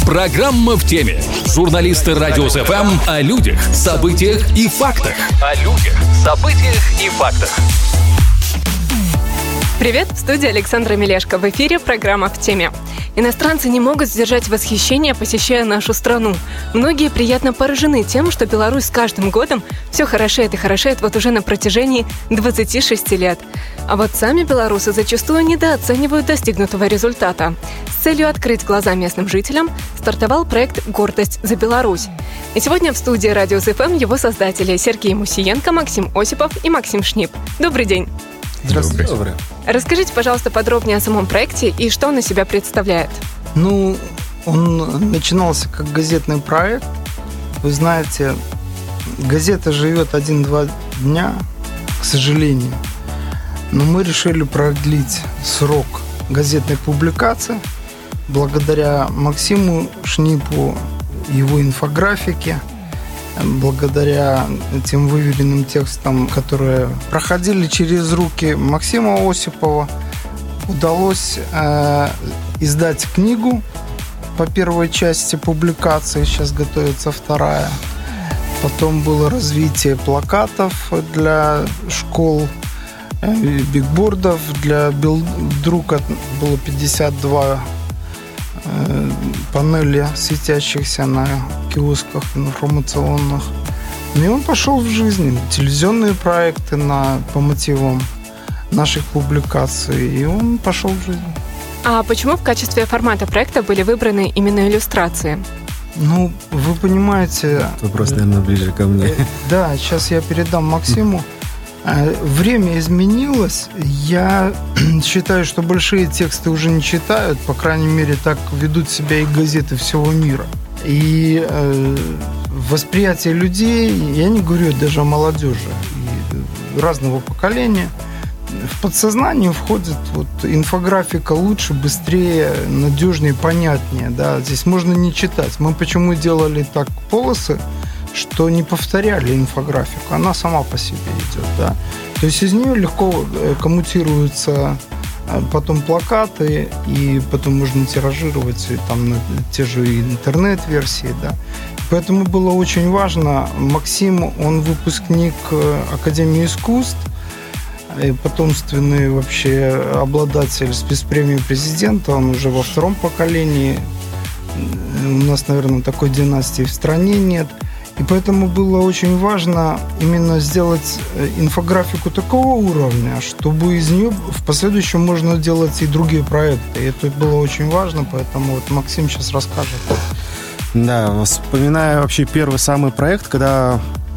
Программа «В теме». Журналисты Радио СФМ о людях, событиях и фактах. Привет, в студии Александра Мелешко. В эфире программа «В теме». Иностранцы не могут сдержать восхищение, посещая нашу страну. Многие приятно поражены тем, что Беларусь с каждым годом все хорошеет и хорошеет вот уже на протяжении 26 лет. А вот сами белорусы зачастую недооценивают достигнутого результата. С целью открыть глаза местным жителям стартовал проект «Гордость за Беларусь». И сегодня в студии Радио СФМ его создатели Сергей Мусиенко, Максим Осипов и Максим Шнип. Добрый день. Здравствуйте. Добрый. Расскажите, пожалуйста, подробнее о самом проекте и что он из себя представляет. Он начинался как газетный проект. Вы знаете, газета живет 1-2 дня, к сожалению. Но мы решили продлить срок газетной публикации благодаря Максиму Шнипу, его инфографике, благодаря тем выверенным текстам, которые проходили через руки Максима Осипова, удалось издать книгу по первой части публикации, сейчас готовится вторая. Потом было развитие плакатов для школ, бигбордов для Билдрука, было 52 панели светящихся на киосках информационных. И он пошел в жизнь. Телевизионные проекты по мотивам наших публикаций. И он пошел в жизнь. А почему в качестве формата проекта были выбраны именно иллюстрации? Вы понимаете... Вопрос, наверное, ближе ко мне. Да, сейчас я передам Максиму. Время изменилось. Я считаю, что большие тексты уже не читают. По крайней мере, так ведут себя и газеты всего мира. И восприятие людей, я не говорю даже о молодежи, и разного поколения, в подсознание входит инфографика лучше, быстрее, надежнее, понятнее. Да? Здесь можно не читать. Мы почему делали так полосы, что не повторяли инфографику, она сама по себе идет, да. То есть из нее легко коммутируются потом плакаты, и потом можно тиражировать там те же интернет-версии, да. Поэтому было очень важно. Максим, он выпускник Академии искусств, потомственный вообще обладатель спецпремии президента, он уже во втором поколении. У нас, наверное, такой династии в стране нет. И поэтому было очень важно именно сделать инфографику такого уровня, чтобы из нее в последующем можно делать и другие проекты. И это было очень важно, поэтому Максим сейчас расскажет. Да, вспоминаю вообще первый самый проект, когда...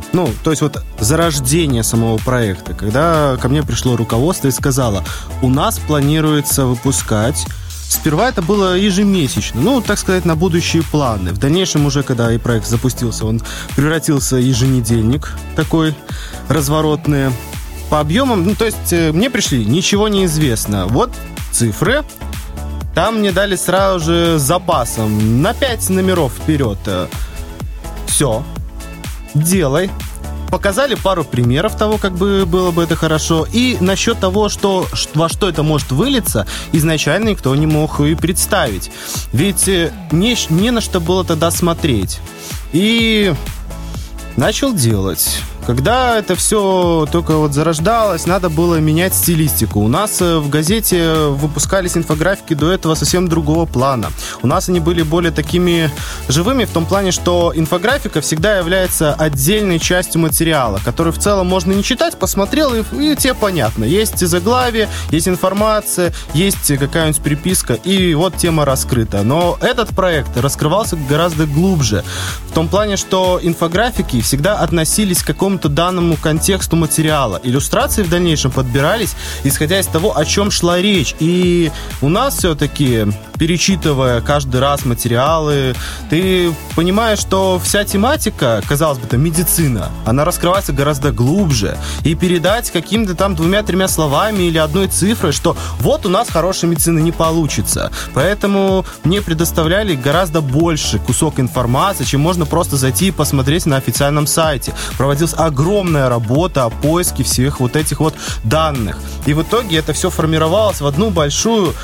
зарождение самого проекта, когда ко мне пришло руководство и сказало, у нас планируется выпускать. Сперва это было ежемесячно, так сказать, на будущие планы. В дальнейшем уже, когда и проект запустился, он превратился в еженедельник такой разворотный. По объемам, мне пришли, ничего не известно. Вот цифры. Там мне дали сразу же с запасом на 5 номеров вперед. Все, делай. Показали пару примеров того, как бы было бы это хорошо. И насчет того, во что это может вылиться, изначально никто не мог и представить. Ведь не на что было тогда смотреть. И начал делать. Когда это все только зарождалось, надо было менять стилистику. У нас в газете выпускались инфографики до этого совсем другого плана. У нас они были более такими живыми в том плане, что инфографика всегда является отдельной частью материала, который в целом можно не читать, посмотрел, и тебе понятно. Есть заглавие, есть информация, есть какая-нибудь приписка, и вот тема раскрыта. Но этот проект раскрывался гораздо глубже. В том плане, что инфографики всегда относились к какому-то данному контексту материала. Иллюстрации в дальнейшем подбирались, исходя из того, о чем шла речь. И у нас все-таки, перечитывая каждый раз материалы, ты понимаешь, что вся тематика, казалось бы, это медицина, она раскрывается гораздо глубже. И передать какими-то там 2-3 словами или одной цифрой, что вот у нас хорошая медицина, не получится. Поэтому мне предоставляли гораздо больше кусок информации, чем можно просто зайти и посмотреть на официальном сайте. Проводилась огромная работа о поиске всех вот этих вот данных. И в итоге это все формировалось в одну большую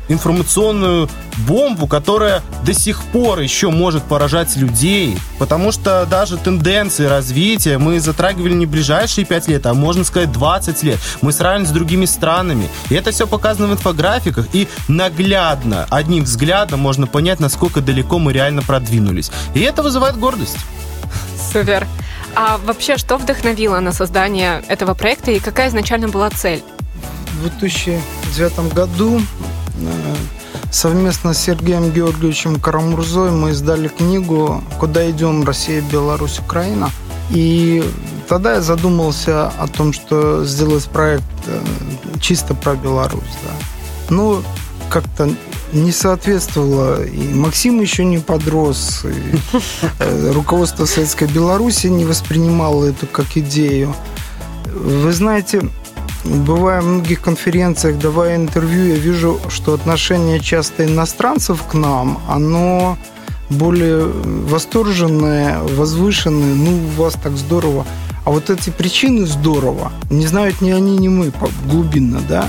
информационную бомбу, которая до сих пор еще может поражать людей, потому что даже тенденции развития мы затрагивали не ближайшие 5 лет, а можно сказать 20 лет. Мы сравниваем с другими странами. И это все показано в инфографиках, и наглядно, одним взглядом можно понять, насколько далеко мы реально продвинулись. И это вызывает гордость. Супер. А вообще, что вдохновило на создание этого проекта и какая изначально была цель? В 2009 году совместно с Сергеем Георгиевичем Карамурзой мы издали книгу «Куда идем? Россия, Беларусь, Украина». И тогда я задумался о том, что сделать проект чисто про Беларусь. Да. Но как-то не соответствовало, и Максим еще не подрос, и руководство Советской Беларуси не воспринимало это как идею. Вы знаете, бывая в многих конференциях, давая интервью, я вижу, что отношение часто иностранцев к нам, оно более восторженное, возвышенное, у вас так здорово. А вот эти причины здорово не знают ни они, ни мы глубинно, да.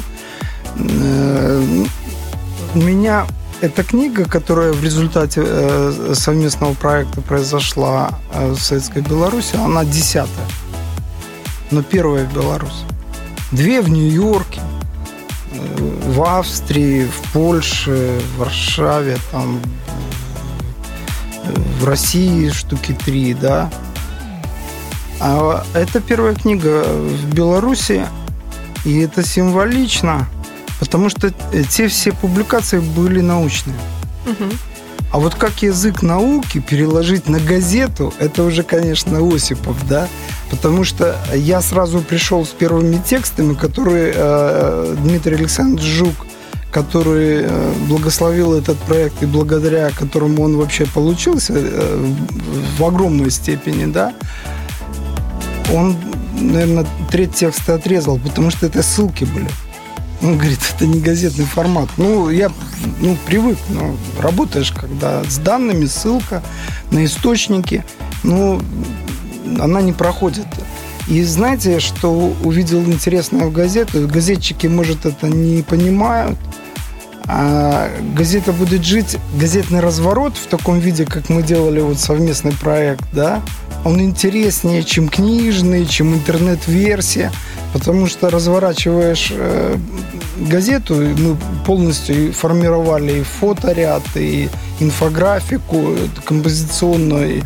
У меня эта книга, которая в результате совместного проекта произошла в Советской Беларуси, она 10-я, но первая в Беларуси. 2 в Нью-Йорке, в Австрии, в Польше, в Варшаве, там, в России штуки 3, да. А это первая книга в Беларуси, и это символично, потому что те все публикации были научные. Угу. А вот как язык науки переложить на газету, это уже, конечно, Осипов, да? Потому что я сразу пришел с первыми текстами, которые Дмитрий Александрович Жук, который благословил этот проект и благодаря которому он вообще получился в огромной степени, да? Он, наверное, 3 текста отрезал, потому что это ссылки были. Он говорит, это не газетный формат. Я привык. Работаешь, когда с данными, ссылка на источники, она не проходит. И знаете, что увидел интересное в газете? Газетчики, может, это не понимают. А газета будет жить, газетный разворот в таком виде, как мы делали совместный проект, да, он интереснее, чем книжный, чем интернет-версия, потому что разворачиваешь газету, мы полностью формировали и фоторяд, и инфографику композиционную,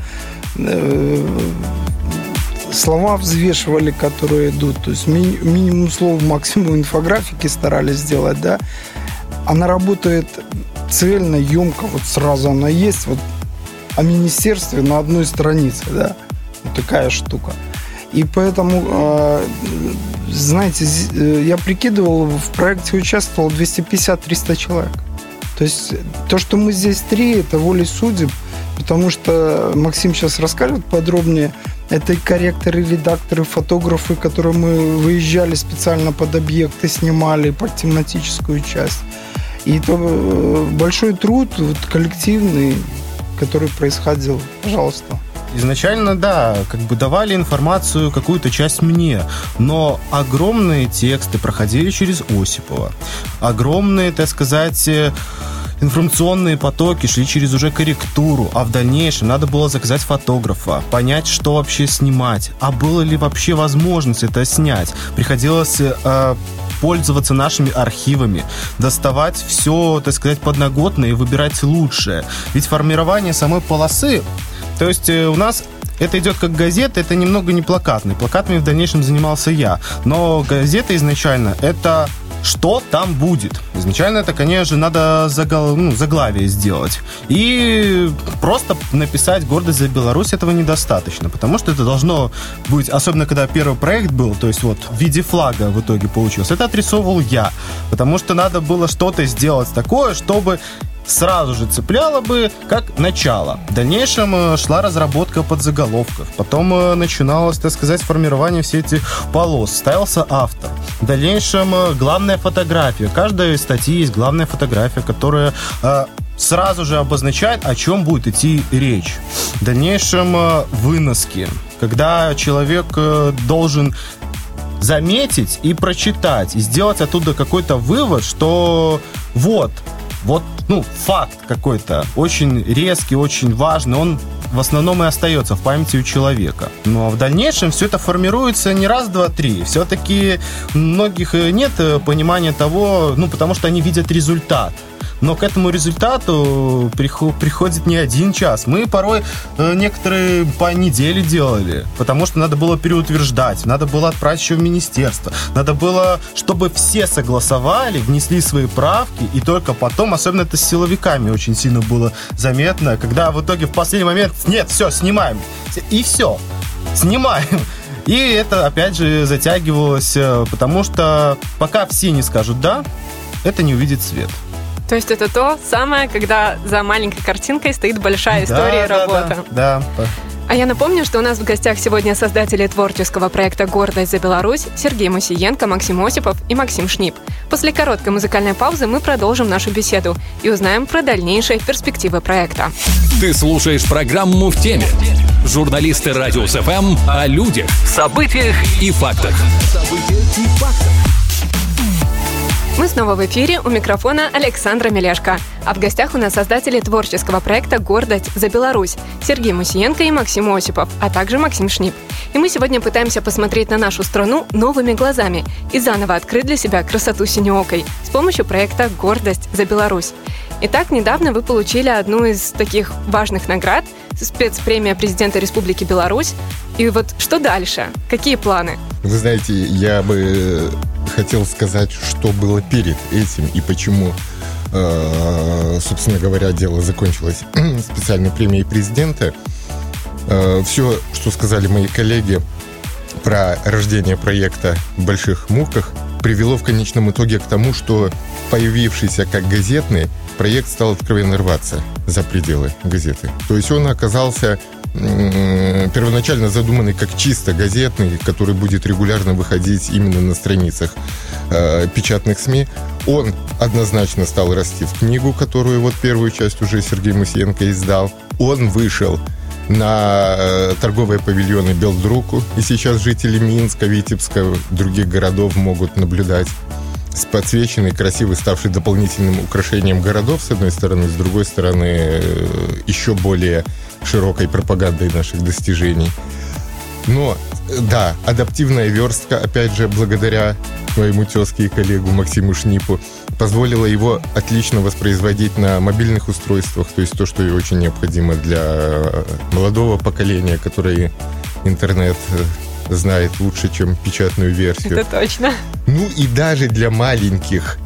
слова взвешивали, которые идут, то есть минимум слов, максимум инфографики старались сделать, да. Она работает цельно, емко, сразу она есть, о министерстве на одной странице, да, такая штука. И поэтому, знаете, я прикидывал, в проекте участвовало 250-300 человек. То есть то, что мы здесь 3, это волей судеб, потому что Максим сейчас расскажет подробнее. Это и корректоры, редакторы, фотографы, которые мы выезжали специально под объекты, снимали под тематическую часть. И это большой труд коллективный, который происходил. Пожалуйста. Изначально, да, давали информацию, какую-то часть мне, но огромные тексты проходили через Осипова. Огромные, так сказать, информационные потоки шли через уже корректуру, а в дальнейшем надо было заказать фотографа, понять, что вообще снимать, а было ли вообще возможность это снять. Приходилось пользоваться нашими архивами, доставать все, так сказать, подноготное и выбирать лучшее. Ведь формирование самой полосы, то есть у нас это идет как газета, это немного не плакатный. Плакатами в дальнейшем занимался я. Но газета изначально это что там будет. Изначально это, конечно, надо заглавие сделать. И просто написать «Гордость за Беларусь» этого недостаточно, потому что это должно быть, особенно когда первый проект был, то есть в виде флага в итоге получился, это отрисовывал я, потому что надо было что-то сделать такое, чтобы сразу же цепляло бы как начало. В дальнейшем шла разработка подзаголовков. Потом начиналось, так сказать, формирование всех этих полос. Ставился автор. В дальнейшем главная фотография. Каждой статьи есть главная фотография, которая сразу же обозначает, о чем будет идти речь. В дальнейшем выноски. Когда человек должен заметить и прочитать, и сделать оттуда какой-то вывод, что вот, факт какой-то, очень резкий, очень важный, он в основном и остается в памяти у человека. Но в дальнейшем все это формируется не раз, два, три. Все-таки у многих нет понимания того, потому что они видят результат. Но к этому результату приходит не один час. Мы порой некоторые по неделе делали, потому что надо было переутверждать, надо было отправить еще в министерство, надо было, чтобы все согласовали, внесли свои правки, и только потом, особенно это с силовиками очень сильно было заметно, когда в итоге в последний момент, нет, все, снимаем, и все, снимаем. И это, опять же, затягивалось, потому что пока все не скажут «да», это не увидит свет. То есть это то самое, когда за маленькой картинкой стоит большая история и работа. Да. А я напомню, что у нас в гостях сегодня создатели творческого проекта «Гордость за Беларусь» Сергей Мусиенко, Максим Осипов и Максим Шнип. После короткой музыкальной паузы мы продолжим нашу беседу и узнаем про дальнейшие перспективы проекта. Ты слушаешь программу «В теме». Журналисты Радиус ФМ о людях, событиях и фактах. Мы снова в эфире, у микрофона Александра Мелешко. А в гостях у нас создатели творческого проекта «Гордость за Беларусь» Сергей Мусиенко и Максим Осипов, а также Максим Шнип. И мы сегодня пытаемся посмотреть на нашу страну новыми глазами и заново открыть для себя красоту синеокой с помощью проекта «Гордость за Беларусь». Итак, недавно вы получили одну из таких важных наград – спецпремия президента Республики Беларусь. И вот что дальше? Какие планы? Вы знаете, я бы хотел сказать, что было перед этим и почему, собственно говоря, дело закончилось специальной премией президента. Все, что сказали мои коллеги про рождение проекта в больших муках, привело в конечном итоге к тому, что появившийся как газетный проект стал откровенно рваться за пределы газеты. То есть он оказался первоначально задуманный как чисто газетный, который будет регулярно выходить именно на страницах печатных СМИ. Он однозначно стал расти в книгу, которую вот первую часть уже Сергей Мусиенко издал. Он вышел на торговые павильоны Белдруку, и сейчас жители Минска, Витебска, других городов могут наблюдать с подсвеченной, красивой, ставшей дополнительным украшением городов, с одной стороны, с другой стороны, еще более широкой пропагандой наших достижений. Но, да, адаптивная верстка, опять же, благодаря моему тезке и коллегу Максиму Шнипу, позволила его отлично воспроизводить на мобильных устройствах, то есть то, что и очень необходимо для молодого поколения, которое интернет знает лучше, чем печатную версию. Это точно. Ну и даже для маленьких,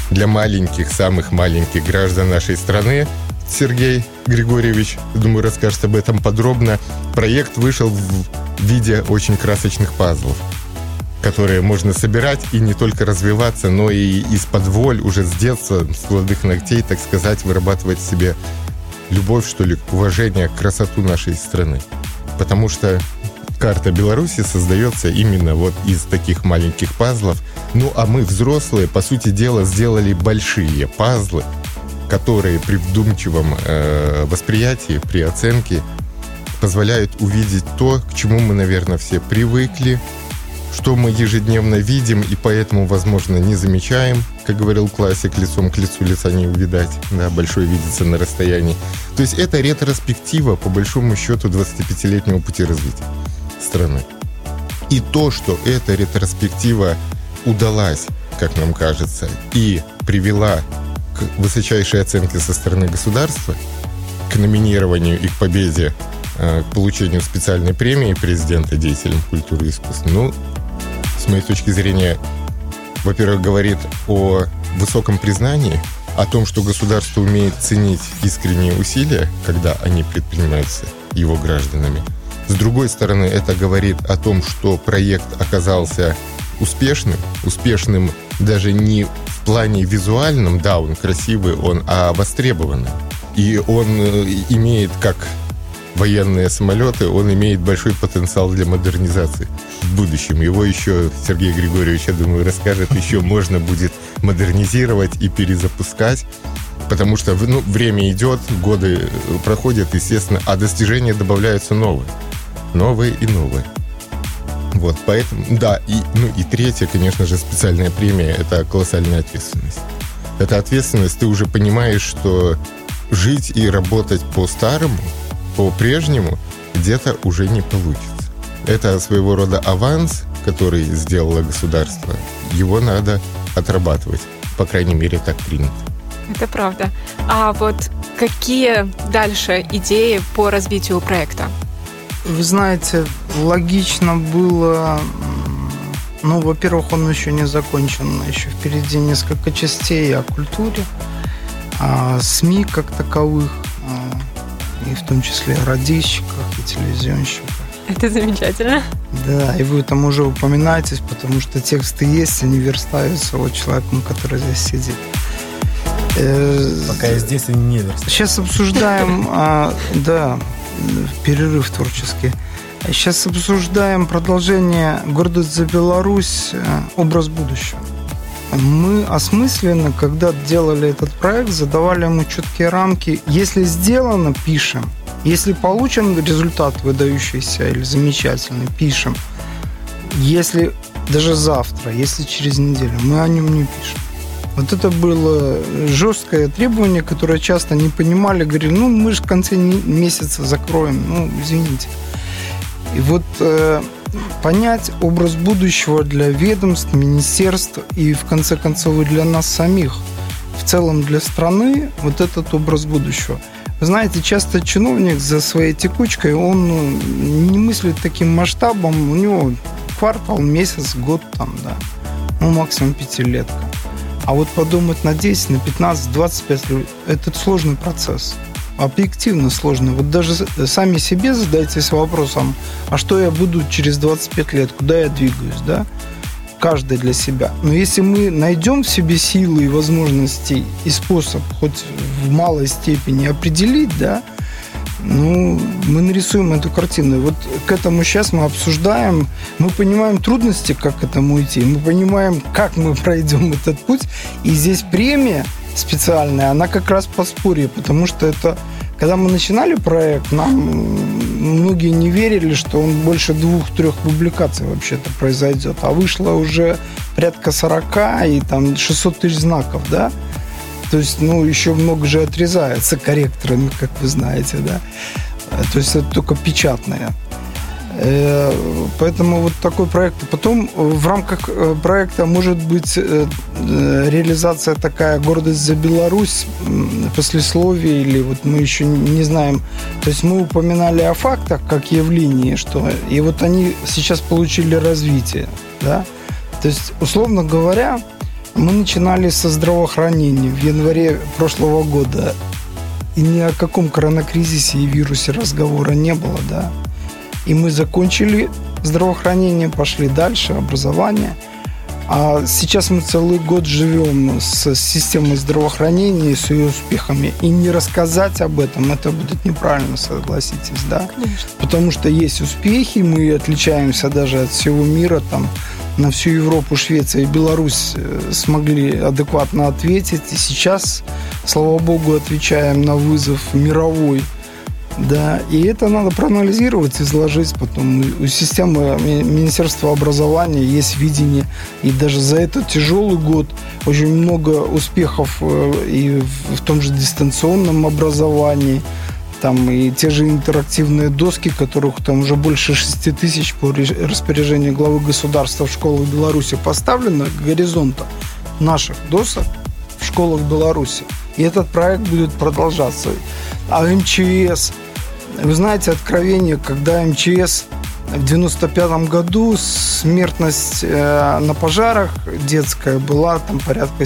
самых маленьких граждан нашей страны, Сергей Григорьевич, думаю, расскажет об этом подробно, проект вышел в виде очень красочных пазлов, которые можно собирать и не только развиваться, но и из-под воль уже с детства, с молодых ногтей, так сказать, вырабатывать в себе любовь, что ли, уважение к красоту нашей страны. Потому что карта Беларуси создается именно вот из таких маленьких пазлов. Ну, а мы, взрослые, по сути дела, сделали большие пазлы, которые при вдумчивом восприятии, при оценке позволяют увидеть то, к чему мы, наверное, все привыкли, что мы ежедневно видим и поэтому, возможно, не замечаем. Как говорил классик, лицом к лицу лица не увидать, да, большой видится на расстоянии. То есть это ретроспектива, по большому счету, 25-летнего пути развития страны. И то, что эта ретроспектива удалась, как нам кажется, и привела к высочайшей оценке со стороны государства, к номинированию и к победе, к получению специальной премии президента деятелям культуры и искусства, ну, с моей точки зрения, во-первых, говорит о высоком признании, о том, что государство умеет ценить искренние усилия, когда они предпринимаются его гражданами. С другой стороны, это говорит о том, что проект оказался успешным даже не в плане визуальном, да, он красивый, а востребованный. И он имеет, как военные самолеты, он имеет большой потенциал для модернизации в будущем. Его еще, Сергей Григорьевич, я думаю, расскажет, еще можно будет модернизировать и перезапускать, потому что время идет, годы проходят, естественно, а достижения добавляются новые и новые. Вот, поэтому, да, и третье, конечно же, специальная премия – это колоссальная ответственность. Это ответственность. Ты уже понимаешь, что жить и работать по-старому, по-прежнему где-то уже не получится. Это своего рода аванс, который сделало государство. Его надо отрабатывать. По крайней мере, так принято. Это правда. А вот какие дальше идеи по развитию проекта? Вы знаете, логично было... Ну, во-первых, он еще не закончен. Еще впереди несколько частей о культуре, о СМИ как таковых, и в том числе о радищиках и телевизионщиках. Это замечательно. Да, и вы там уже упоминаетесь, потому что тексты есть, они верстаются вот человеком, который здесь сидит. Пока я здесь, они не верстают. Сейчас обсуждаем, перерыв творческий. Сейчас обсуждаем продолжение «Гордость за Беларусь. Образ будущего». Мы осмысленно, когда делали этот проект, задавали ему четкие рамки. Если сделано, пишем. Если получен результат выдающийся или замечательный, пишем. Если даже завтра, если через неделю, мы о нем не пишем. Вот это было жесткое требование, которое часто не понимали. Говорили, мы же в конце месяца закроем. Извините. И вот понять образ будущего для ведомств, министерств и, в конце концов, и для нас самих, в целом для страны, вот этот образ будущего. Вы знаете, часто чиновник за своей текучкой, он не мыслит таким масштабом, у него квартал, месяц, год максимум пятилетка. А вот подумать на 10, на 15, 25 лет, это сложный процесс. Объективно сложно. Вот даже сами себе задайтесь вопросом, а что я буду через 25 лет, куда я двигаюсь, да? Каждый для себя. Но если мы найдем в себе силы и возможности и способ хоть в малой степени определить, да, мы нарисуем эту картину. И вот к этому сейчас мы обсуждаем, мы понимаем трудности, как к этому идти, мы понимаем, как мы пройдем этот путь. И здесь премия специальная, она как раз подспорье, потому что это, когда мы начинали проект, нам многие не верили, что он больше 2-3 публикаций вообще-то произойдет, а вышло уже порядка 40 и там 600 тысяч знаков, да? То есть, еще много же отрезается корректорами, как вы знаете, да? То есть, это только печатное. Поэтому вот такой проект. Потом в рамках проекта может быть реализация такая «Гордость за Беларусь», послесловие, или вот мы еще не знаем. То есть мы упоминали о фактах как явлении, что и вот они сейчас получили развитие, да? То есть, условно говоря, мы начинали со здравоохранения в январе прошлого года, и ни о каком коронакризисе и вирусе разговора не было, да? И мы закончили здравоохранение, пошли дальше, образование. А сейчас мы целый год живем с системой здравоохранения, с ее успехами. И не рассказать об этом, это будет неправильно, согласитесь, да? Конечно. Потому что есть успехи, мы отличаемся даже от всего мира, на всю Европу, Швеция и Беларусь смогли адекватно ответить. И сейчас, слава богу, отвечаем на вызов мировой. Да, и это надо проанализировать, изложить потом. У системы Министерства образования есть видение, и даже за этот тяжелый год очень много успехов и в том же дистанционном образовании. Там и те же интерактивные доски, которых там уже больше 6 тысяч по распоряжению главы государства в школах Беларуси поставлено к горизонту наших досок в школах Беларуси. И этот проект будет продолжаться. А МЧС, вы знаете, откровение, когда МЧС в 95 году смертность на пожарах детская была там порядка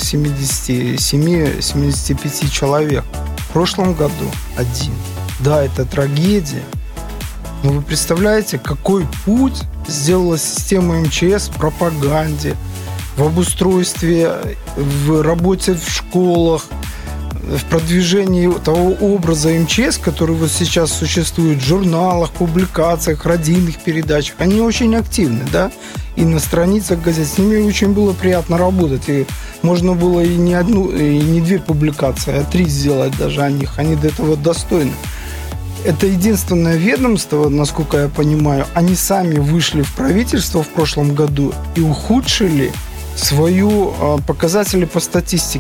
77-75 человек. В прошлом году 1. Да, это трагедия. Но вы представляете, какой путь сделала система МЧС в пропаганде, в обустройстве, в работе в школах, в продвижении того образа МЧС, который вот сейчас существует в журналах, публикациях, радийных передачах. Они очень активны, да, и на страницах газет. С ними очень было приятно работать. И можно было и не одну, и не 2 публикации, а 3 сделать даже о них. Они до этого достойны. Это единственное ведомство, насколько я понимаю, они сами вышли в правительство в прошлом году и ухудшили свои показатели по статистике.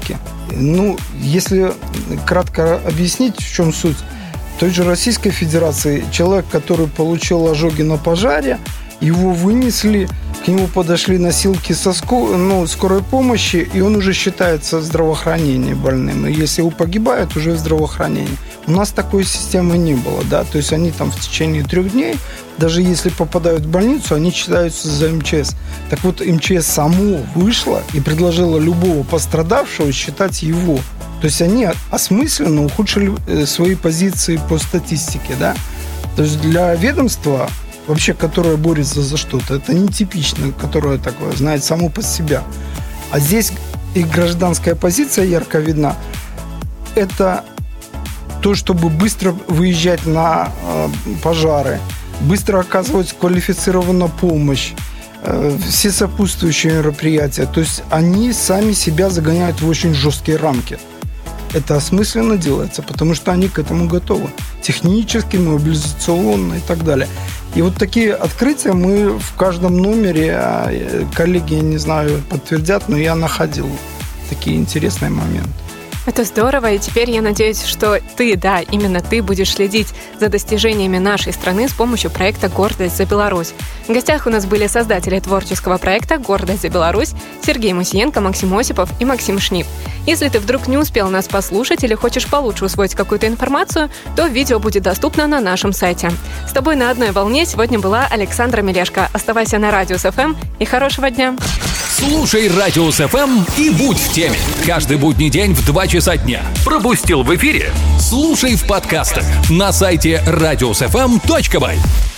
Ну, если кратко объяснить, в чем суть, в той же Российской Федерации человек, который получил ожоги на пожаре, его вынесли, к нему подошли носилки со скорой помощи, и он уже считается в здравоохранении больным. И если его погибает, уже в здравоохранении. У нас такой системы не было, да, то есть они там в течение 3 дней, даже если попадают в больницу, они считаются за МЧС. Так вот, МЧС само вышло и предложило любого пострадавшего считать его. То есть они осмысленно ухудшили свои позиции по статистике, да. То есть для ведомства, вообще, которое борется за что-то, это нетипично, которое такое, знает само по себе. А здесь и гражданская позиция ярко видна. Это то, чтобы быстро выезжать на пожары, быстро оказывать квалифицированную помощь, все сопутствующие мероприятия. То есть они сами себя загоняют в очень жесткие рамки. Это осмысленно делается, потому что они к этому готовы. Технически, мобилизационно и так далее. И вот такие открытия мы в каждом номере, коллеги, я не знаю, подтвердят, но я находил такие интересные моменты. Это здорово, и теперь я надеюсь, что ты, да, именно ты будешь следить за достижениями нашей страны с помощью проекта «Гордость за Беларусь». В гостях у нас были создатели творческого проекта «Гордость за Беларусь» Сергей Мусиенко, Максим Осипов и Максим Шнип. Если ты вдруг не успел нас послушать или хочешь получше усвоить какую-то информацию, то видео будет доступно на нашем сайте. С тобой на одной волне сегодня была Александра Мелешко. Оставайся на Радиус ФМ и хорошего дня! Слушай Радиус ФМ и будь в теме. Каждый будний день в 2 часа дня. Пропустил в эфире? Слушай в подкастах на сайте radiusfm.by.